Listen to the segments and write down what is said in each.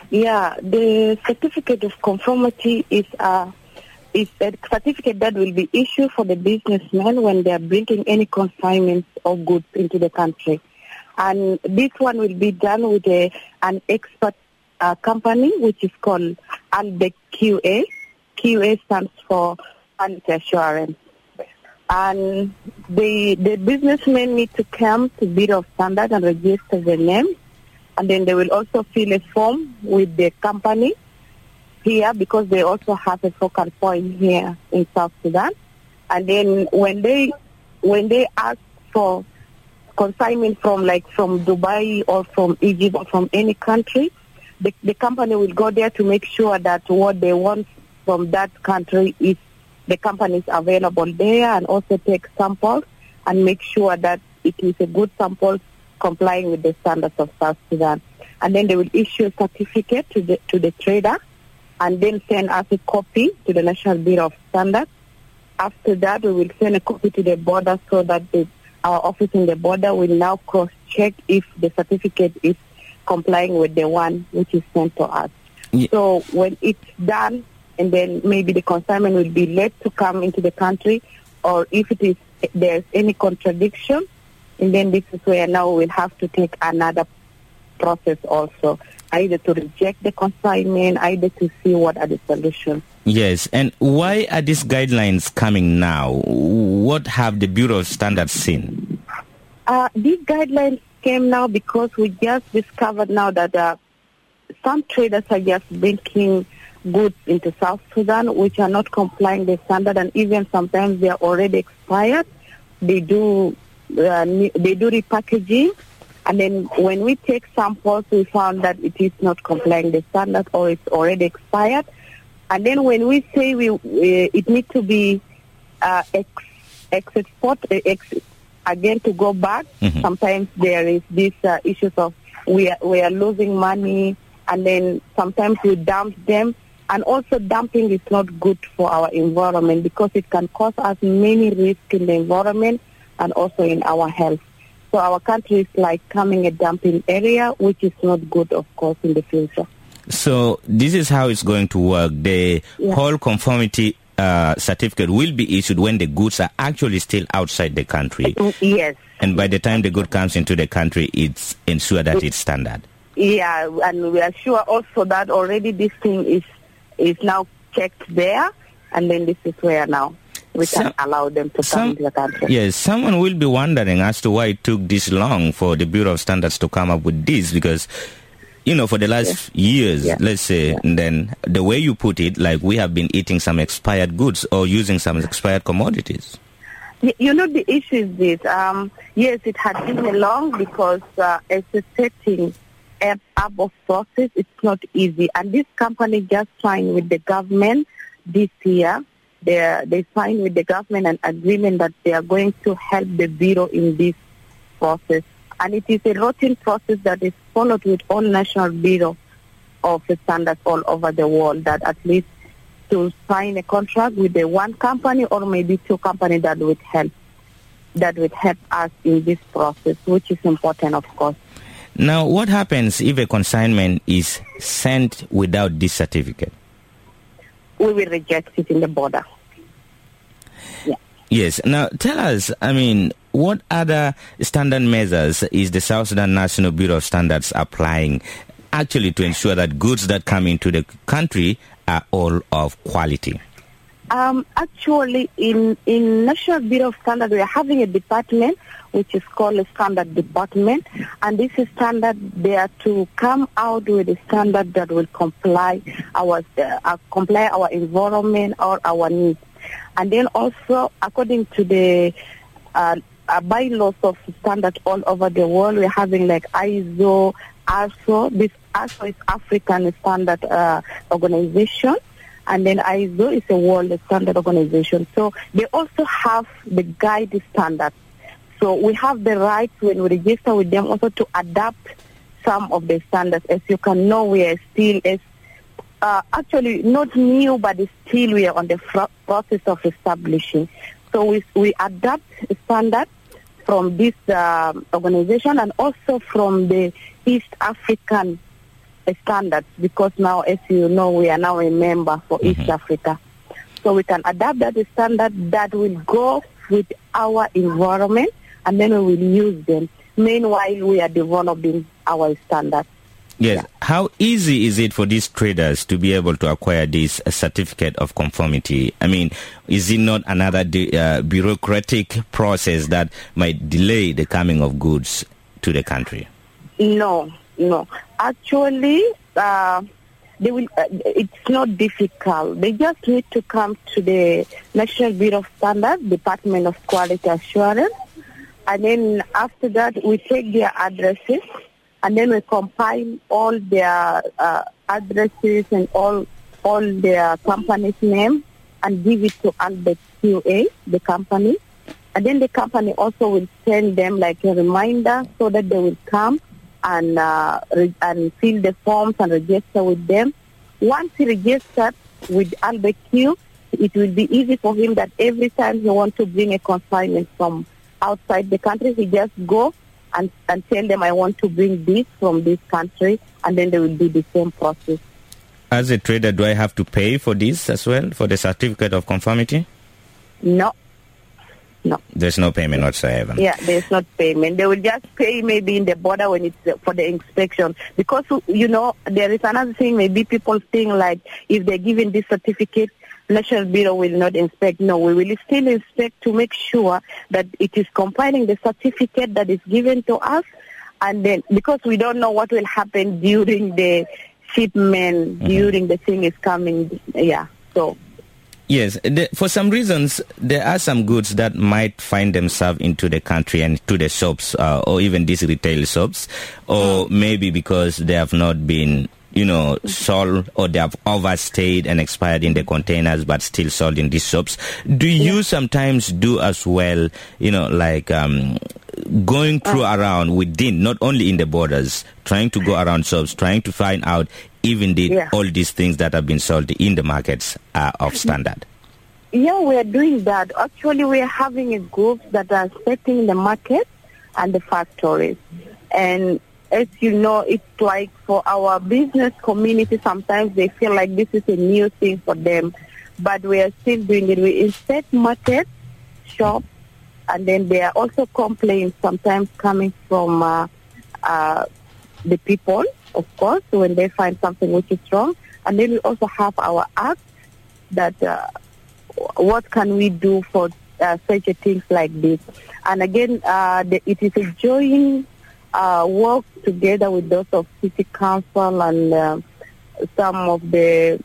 Yeah, the certificate of conformity is a certificate that will be issued for the businessmen when they are bringing any consignments or goods into the country. And this one will be done with an expert company, which is called ALBEC QA. QA stands for quality assurance. And the businessmen need to come to Bureau of Standards and register their name. And then they will also fill a form with the company here, because they also have a focal point here in South Sudan. And then when they ask for consignment from Dubai or from Egypt or from any country, the company will go there to make sure that what they want from that country is the company is available there, and also take samples and make sure that it is a good sample complying with the standards of South Sudan. And then they will issue a certificate to the trader, and then send us a copy to the National Bureau of Standards. After that, we will send a copy to the border, so that our office in the border will now cross-check if the certificate is complying with the one which is sent to us. Yeah. So when it's done, and then maybe the consignment will be let to come into the country, or if there's any contradiction, and then this is where now we'll have to take another process also, either to reject the consignment, either to see what are the solutions. Yes, and why are these guidelines coming now? What have the Bureau of Standards seen? These guidelines came now because we just discovered now that some traders are just bringing goods into South Sudan which are not complying with the standard, and even sometimes they are already expired. They do repackaging, and then when we take samples, we found that it is not complying with the standard, or it's already expired. And then when we say it needs to be again to go back, sometimes there is this issues of we are losing money, and then sometimes we dump them. And also dumping is not good for our environment, because it can cause us many risks in the environment and also in our health. So our country is like becoming a dumping area, which is not good, of course, in the future. So this is how it's going to work. The whole conformity certificate will be issued when the goods are actually still outside the country. Yes. And by the time the good comes into the country, it's ensured that it's standard. Yeah, and we are sure also that already this thing is now checked there, and then this is where now we can allow them to come into the country. Yes, someone will be wondering as to why it took this long for the Bureau of Standards to come up with this, because, for the last years, let's say, and then the way you put it, like we have been eating some expired goods or using some expired commodities. The issue is this. Yes, it had been long, because as a setting up of process, it's not easy. And this company just signed with the government this year. They signed with the government an agreement that they are going to help the Bureau in this process. And it is a routine process that is followed with all National Bureau of Standards all over the world, that at least to sign a contract with the one company or maybe two companies that would help us in this process, which is important, of course. Now, what happens if a consignment is sent without this certificate? We will reject it in the border. Yeah. Yes. Now, tell us, what other standard measures is the South Sudan National Bureau of Standards applying actually to ensure that goods that come into the country are all of quality? Actually, in National Bureau of Standards, we are having a department which is called a standard department, and this is standard. They are to come out with a standard that will comply our environment or our needs. And then also, according to the bylaws of standards all over the world, we're having like ISO, ASO. This ASO is African Standard Organization, and then ISO is a world standard organization. So they also have the guide standards. So we have the right, when we register with them, also to adapt some of the standards. As you can know, we are still actually not new, but still we are on the process of establishing. So we adapt standards from this organization, and also from the East African standards, because now, as you know, we are now a member for East Africa. So we can adapt that standard that will go with our environment, and then we will use them. Meanwhile, we are developing our standards. Yes. Yeah. How easy is it for these traders to be able to acquire this certificate of conformity? I mean, is it not another bureaucratic process that might delay the coming of goods to the country? No. Actually, they will. It's not difficult. They just need to come to the National Bureau of Standards, Department of Quality Assurance, and then after that, we take their addresses, and then we compile all their addresses and all their company's name and give it to Albert QA, the company. And then the company also will send them like a reminder so that they will come and fill the forms and register with them. Once he registers with Albert Q, it will be easy for him that every time he wants to bring a consignment from outside the country, he just go and tell them, I want to bring this from this country, and then they will do the same process. As a trader, do I have to pay for this as well, for the certificate of conformity? No. There's no payment whatsoever. Yeah, there's not payment. They will just pay maybe in the border when it's for the inspection. Because, you know, there is another thing, maybe people think like if they're given this certificate, National Bureau will not inspect. No, we will still inspect to make sure that it is compiling the certificate that is given to us. And then, because we don't know what will happen during the shipment, during the thing is coming. Yeah, so. Yes, for some reasons, there are some goods that might find themselves into the country and to the shops or even these retail shops, or maybe because they have not been, sold, or they have overstayed and expired in the containers but still sold in these shops. Do you sometimes do as well, like going through around within, not only in the borders, trying to go around shops, trying to find out even all these things that have been sold in the markets are of standard? Yeah, we are doing that. Actually, we are having a group that are inspecting the market and the factories. And as you know, it's like for our business community, sometimes they feel like this is a new thing for them. But we are still doing it. We inspect markets, shops, and then there are also complaints sometimes coming from the people, of course, when they find something which is wrong. And then we also have our act that what can we do for such a things like this. And again, it is a joint work together with those of City Council and some of the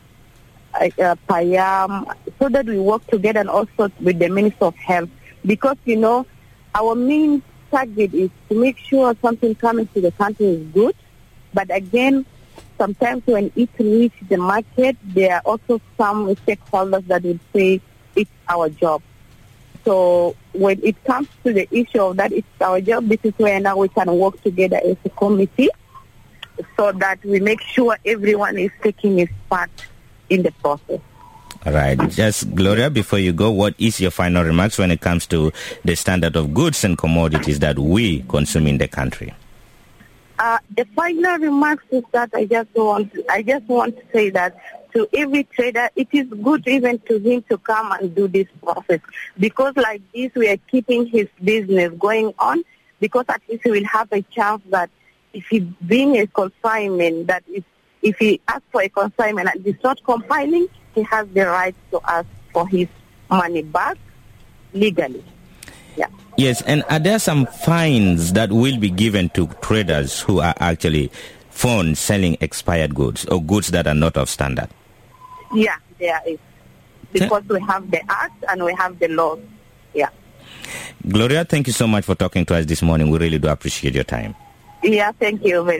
PAYAM, so that we work together, and also with the Minister of Health. Because, our main target is to make sure something coming to the country is good. But again, sometimes when it reaches the market, there are also some stakeholders that will say it's our job. So when it comes to the issue of that it's our job, this is where now we can work together as a committee so that we make sure everyone is taking his part in the process. All right. Just, Gloria, before you go, what is your final remarks when it comes to the standard of goods and commodities that we consume in the country? The final remarks is that I just want to say that to every trader, it is good even to him to come and do this process, because like this we are keeping his business going on, because at least he will have a chance that if he bring a consignment, that if he asks for a consignment and it's not compiling, he has the right to ask for his money back legally. Yeah. Yes, and are there some fines that will be given to traders who are actually found selling expired goods or goods that are not of standard? Yeah, there is. Because we have the act and we have the law. Yeah. Gloria, thank you so much for talking to us this morning. We really do appreciate your time. Yeah, thank you very much.